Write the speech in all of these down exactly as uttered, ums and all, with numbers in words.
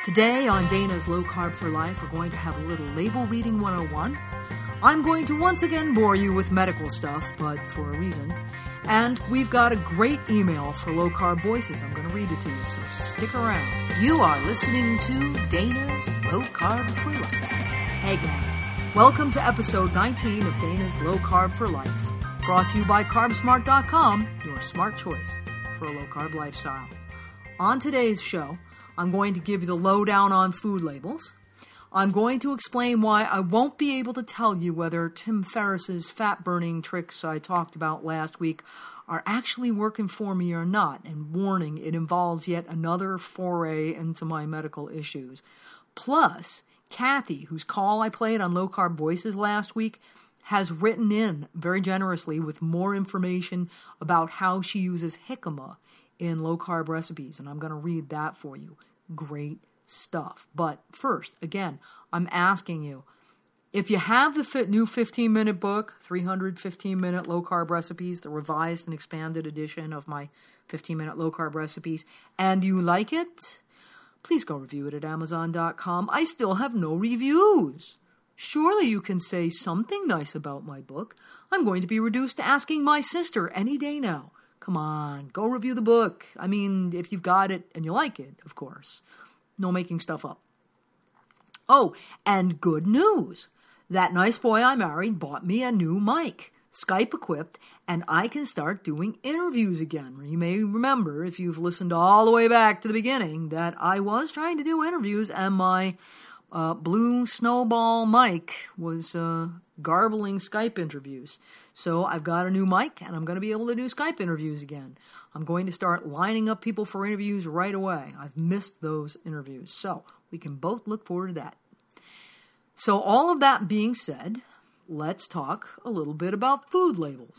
Today on Dana's Low Carb for Life, we're going to have a little label reading one oh one. I'm going to once again bore you with medical stuff, but for a reason. And we've got a great email for Low Carb Voices. I'm going to read it to you, so stick around. You are listening to Dana's Low Carb for Life. Hey gang, welcome to episode nineteen of Dana's Low Carb for Life. Brought to you by Carb Smart dot com, your smart choice for a low carb lifestyle. On today's show, I'm going to give you the lowdown on food labels. I'm going to explain why I won't be able to tell you whether Tim Ferriss's fat-burning tricks I talked about last week are actually working for me or not. And warning, it involves yet another foray into my medical issues. Plus, Kathy, whose call I played on Low Carb Voices last week, has written in very generously with more information about how she uses jicama in low-carb recipes, and I'm going to read that for you. Great stuff. But first, again, I'm asking you, if you have the fit, new fifteen-minute book, three hundred fifteen-minute low-carb recipes, the revised and expanded edition of my fifteen-minute low-carb recipes, and you like it, please go review it at amazon dot com. I still have no reviews. Surely you can say something nice about my book. I'm going to be reduced to asking my sister any day now. Come on, go review the book. I mean, if you've got it and you like it, of course. No making stuff up. Oh, and good news. That nice boy I married bought me a new mic, Skype equipped, and I can start doing interviews again. You may remember, if you've listened all the way back to the beginning, that I was trying to do interviews and my uh, blue snowball mic was uh, garbling Skype interviews. So I've got a new mic, and I'm going to be able to do Skype interviews again. I'm going to start lining up people for interviews right away. I've missed those interviews, so we can both look forward to that. So all of that being said, let's talk a little bit about food labels.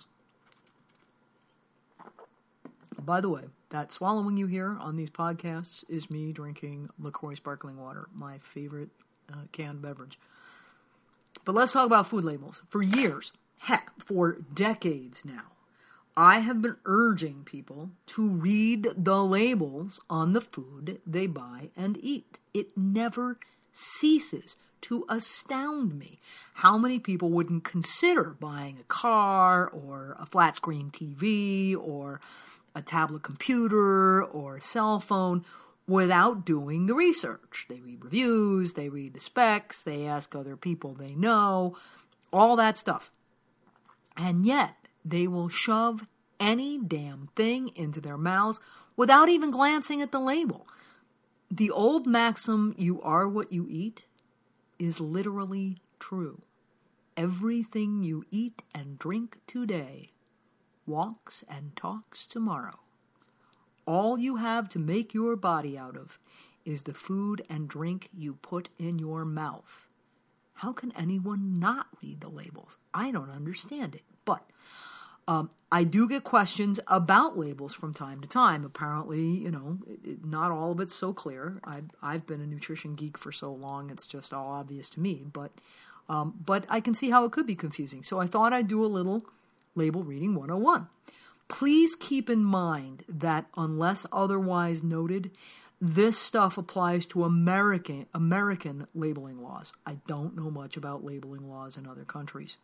By the way, that swallowing you hear on these podcasts is me drinking LaCroix sparkling water, my favorite uh, canned beverage. But let's talk about food labels. For years, heck, for decades now, I have been urging people to read the labels on the food they buy and eat. It never ceases to astound me how many people wouldn't consider buying a car or a flat screen T V or a tablet computer or a cell phone without doing the research. They read reviews, they read the specs, they ask other people they know, all that stuff. And yet, they will shove any damn thing into their mouths without even glancing at the label. The old maxim, you are what you eat, is literally true. Everything you eat and drink today walks and talks tomorrow. All you have to make your body out of is the food and drink you put in your mouth. How can anyone not read the labels? I don't understand it. But um, I do get questions about labels from time to time. Apparently, you know, it, it, not all of it's so clear. I've, I've been a nutrition geek for so long, it's just all obvious to me. But, um, but I can see how it could be confusing. So I thought I'd do a little label reading one oh one. Please keep in mind that unless otherwise noted, this stuff applies to American American labeling laws. I don't know much about labeling laws in other countries.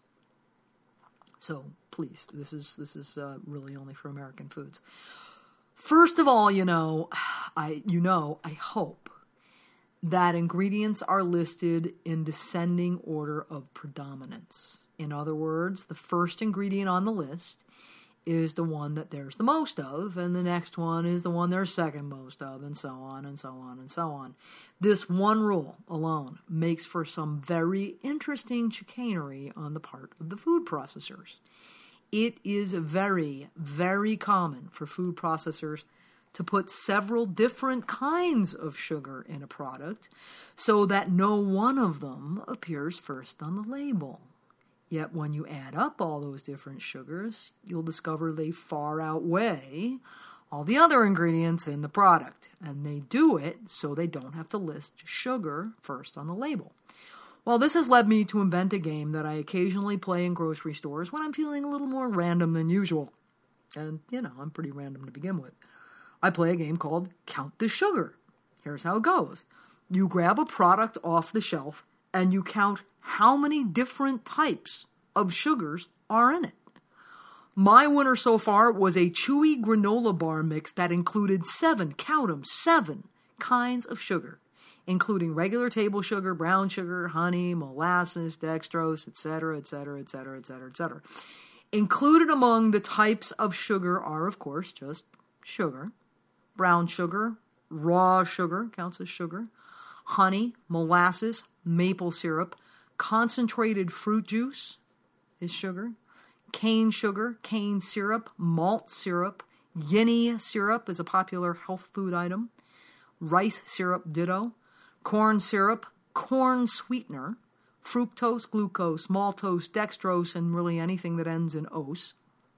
So please, this is this is uh, really only for American foods. First of all, you know, I you know, I hope that ingredients are listed in descending order of predominance. In other words, the first ingredient on the list is the one that there's the most of, and the next one is the one there's second most of, and so on and so on and so on. This one rule alone makes for some very interesting chicanery on the part of the food processors. It is very, very common for food processors to put several different kinds of sugar in a product so that no one of them appears first on the label. Yet when you add up all those different sugars, you'll discover they far outweigh all the other ingredients in the product. And they do it so they don't have to list sugar first on the label. Well, this has led me to invent a game that I occasionally play in grocery stores when I'm feeling a little more random than usual. And, you know, I'm pretty random to begin with. I play a game called Count the Sugar. Here's how it goes. You grab a product off the shelf and you count how many different types of sugars are in it. My winner so far was a chewy granola bar mix that included seven, count them, seven kinds of sugar, including regular table sugar, brown sugar, honey, molasses, dextrose, et cetera, et cetera, et cetera, et cetera, et cetera. Included among the types of sugar are, of course, just sugar, brown sugar, raw sugar, counts as sugar, honey, molasses, maple syrup, concentrated fruit juice is sugar, cane sugar, cane syrup, malt syrup, Yinny syrup is a popular health food item, rice syrup ditto, corn syrup, corn sweetener, fructose, glucose, maltose, dextrose, and really anything that ends in ose.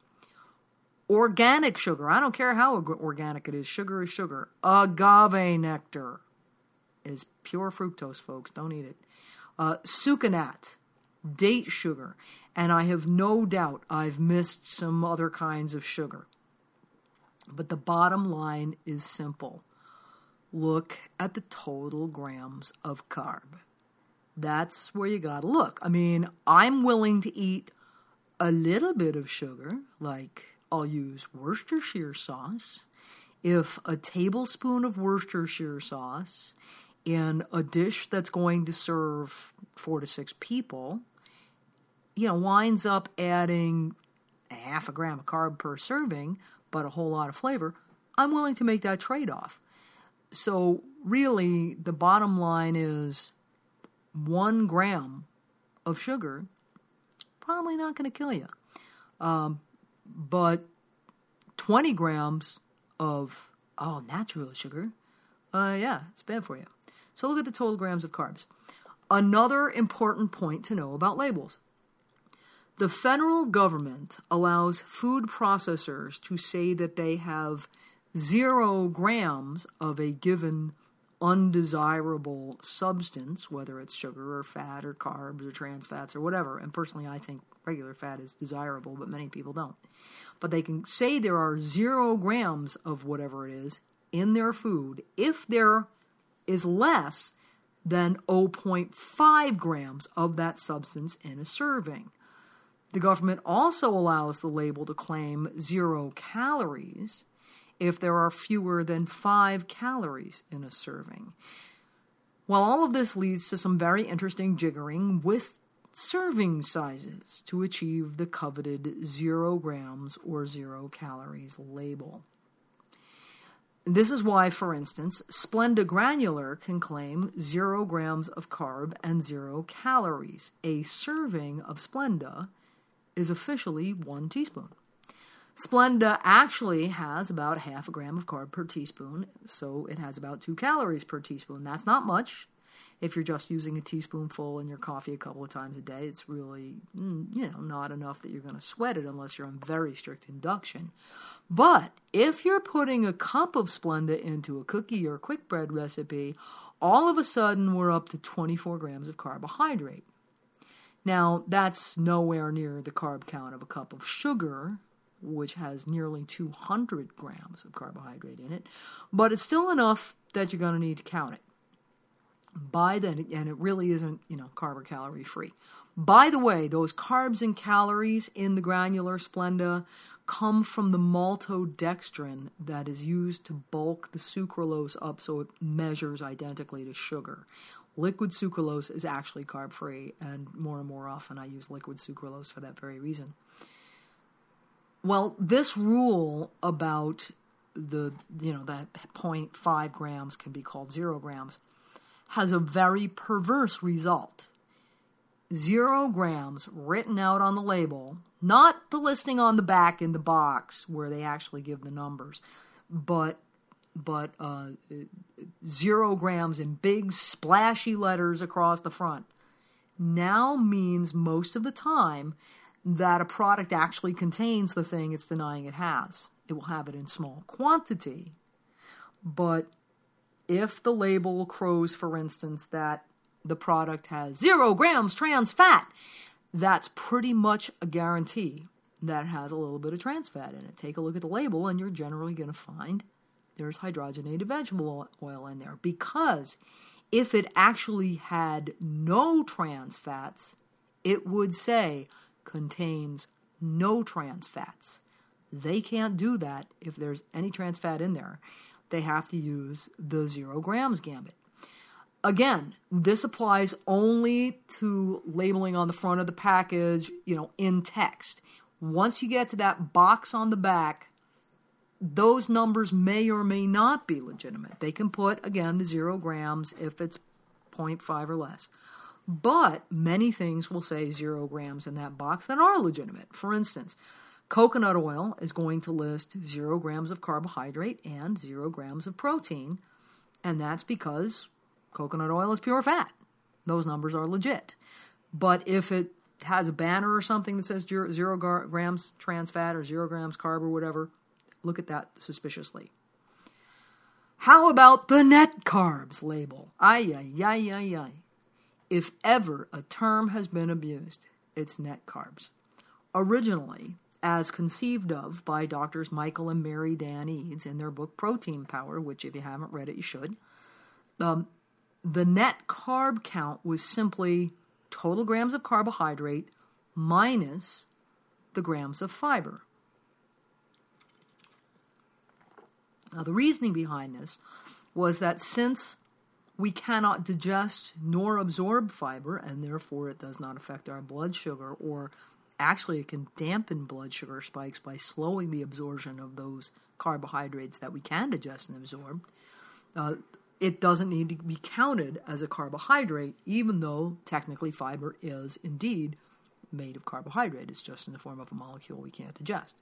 Organic sugar, I don't care how organic it is, sugar is sugar. Agave nectar is pure fructose, folks, don't eat it. Uh, sucanat, date sugar, and I have no doubt I've missed some other kinds of sugar. But the bottom line is simple. Look at the total grams of carb. That's where you gotta look. I mean, I'm willing to eat a little bit of sugar, like I'll use Worcestershire sauce. If a tablespoon of Worcestershire sauce in a dish that's going to serve four to six people, you know, winds up adding a half a gram of carb per serving, but a whole lot of flavor, I'm willing to make that trade-off. So really, the bottom line is one gram of sugar, probably not going to kill you. Um, but twenty grams of, oh, natural sugar, uh, yeah, it's bad for you. So look at the total grams of carbs. Another important point to know about labels. The federal government allows food processors to say that they have zero grams of a given undesirable substance, whether it's sugar or fat or carbs or trans fats or whatever. And personally, I think regular fat is desirable, but many people don't. But they can say there are zero grams of whatever it is in their food if there is less than zero point five grams of that substance in a serving. The government also allows the label to claim zero calories if there are fewer than five calories in a serving. Well, all of this leads to some very interesting jiggering with serving sizes to achieve the coveted zero grams or zero calories label. This is why, for instance, Splenda Granular can claim zero grams of carb and zero calories. A serving of Splenda is officially one teaspoon. Splenda actually has about half a gram of carb per teaspoon, so it has about two calories per teaspoon. That's not much. If you're just using a teaspoonful in your coffee a couple of times a day, it's really, you know, not enough that you're going to sweat it unless you're on very strict induction. But if you're putting a cup of Splenda into a cookie or quick bread recipe, all of a sudden we're up to twenty-four grams of carbohydrate. Now, that's nowhere near the carb count of a cup of sugar, which has nearly two hundred grams of carbohydrate in it, but it's still enough that you're going to need to count it. By then, and it really isn't, you know, carb or calorie free. By the way, those carbs and calories in the granular Splenda come from the maltodextrin that is used to bulk the sucralose up so it measures identically to sugar. Liquid sucralose is actually carb-free, and more and more often I use liquid sucralose for that very reason. Well, this rule about the, you know, that zero point five grams can be called zero grams has a very perverse result. Zero grams written out on the label, not the listing on the back in the box where they actually give the numbers, but but uh, zero grams in big splashy letters across the front now means most of the time that a product actually contains the thing it's denying it has. It will have it in small quantity, but if the label crows, for instance, that the product has zero grams trans fat, that's pretty much a guarantee that it has a little bit of trans fat in it. Take a look at the label and you're generally going to find there's hydrogenated vegetable oil in there, because If it actually had no trans fats, it would say contains no trans fats. They can't do that if there's any trans fat in there. They have to use the zero grams gambit. Again, this applies only to labeling on the front of the package, you know, in text. Once you get to that box on the back, those numbers may or may not be legitimate. They can put, again, the zero grams if it's zero point five or less. But many things will say zero grams in that box that are legitimate. For instance, coconut oil is going to list zero grams of carbohydrate and zero grams of protein, and that's because coconut oil is pure fat. Those numbers are legit. But if it has a banner or something that says zero, zero gar- grams trans fat or zero grams carb or whatever, look at that suspiciously. How about the net carbs label? Ay, ay, ay, ay, ay. If ever a term has been abused, it's net carbs. Originally, as conceived of by doctors Michael and Mary Dan Eads in their book Protein Power, which if you haven't read it, you should, um, the net carb count was simply total grams of carbohydrate minus the grams of fiber. Now, the reasoning behind this was that since we cannot digest nor absorb fiber, and therefore it does not affect our blood sugar, or actually it can dampen blood sugar spikes by slowing the absorption of those carbohydrates that we can digest and absorb, uh, it doesn't need to be counted as a carbohydrate, even though technically fiber is indeed made of carbohydrate. It's just in the form of a molecule we can't digest.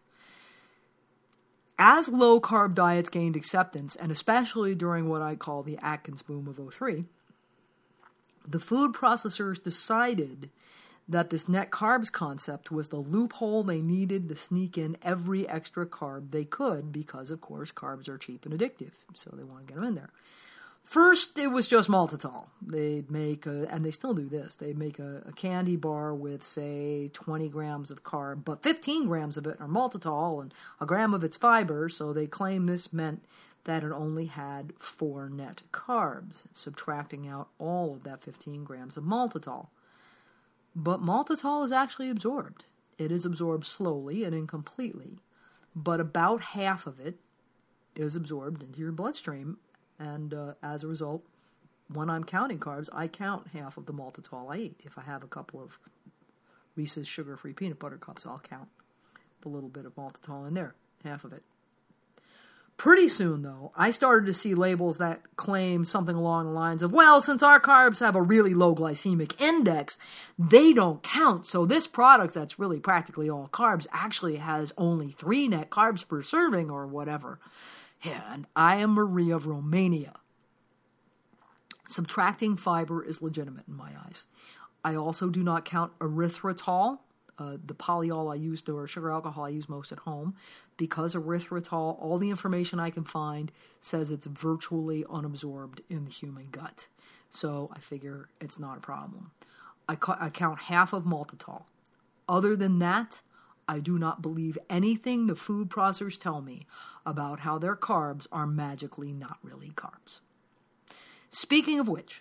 As low-carb diets gained acceptance, and especially during what I call the Atkins boom of oh three, the food processors decided that this net carbs concept was the loophole they needed to sneak in every extra carb they could because, of course, carbs are cheap and addictive, so they want to get them in there. First, it was just maltitol. They'd make, a, and they still do this, they'd make a, a candy bar with, say, twenty grams of carb, but fifteen grams of it are maltitol and a gram of its fiber, so they claim this meant that it only had four net carbs, subtracting out all of that fifteen grams of maltitol. But maltitol is actually absorbed. It is absorbed slowly and incompletely, but about half of it is absorbed into your bloodstream. And uh, as a result, when I'm counting carbs, I count half of the maltitol I eat. If I have a couple of Reese's sugar-free peanut butter cups, I'll count the little bit of maltitol in there, half of it. Pretty soon, though, I started to see labels that claim something along the lines of, well, since our carbs have a really low glycemic index, they don't count. So this product that's really practically all carbs actually has only three net carbs per serving or whatever. Yeah, and I am Marie of Romania. Subtracting fiber is legitimate in my eyes. I also do not count erythritol, uh, the polyol I use, or sugar alcohol I use most at home, because erythritol, all the information I can find says it's virtually unabsorbed in the human gut. So I figure it's not a problem. I, ca- I count half of maltitol. Other than that, I do not believe anything the food processors tell me about how their carbs are magically not really carbs. Speaking of which,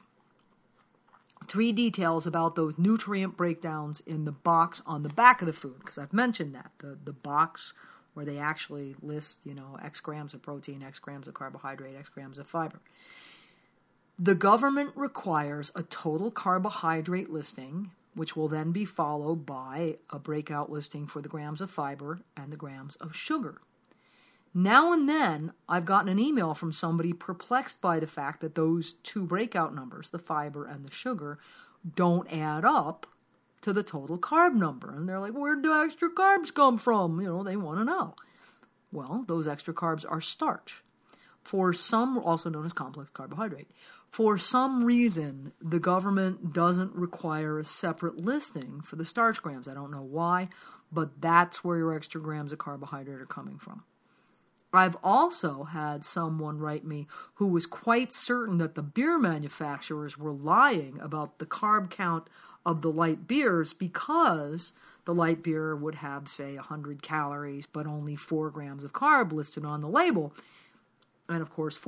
three details about those nutrient breakdowns in the box on the back of the food, because I've mentioned that, the, the box where they actually list, you know, X grams of protein, X grams of carbohydrate, X grams of fiber. The government requires a total carbohydrate listing, which will then be followed by a breakout listing for the grams of fiber and the grams of sugar. Now and then, I've gotten an email from somebody perplexed by the fact that those two breakout numbers, the fiber and the sugar, don't add up to the total carb number. And they're like, where'd the extra carbs come from? You know, they want to know. Well, those extra carbs are starch. For some, also known as complex carbohydrate. For some reason, the government doesn't require a separate listing for the starch grams. I don't know why, but that's where your extra grams of carbohydrate are coming from. I've also had someone write me who was quite certain that the beer manufacturers were lying about the carb count of the light beers because the light beer would have, say, one hundred calories, but only four grams of carb listed on the label. And of course,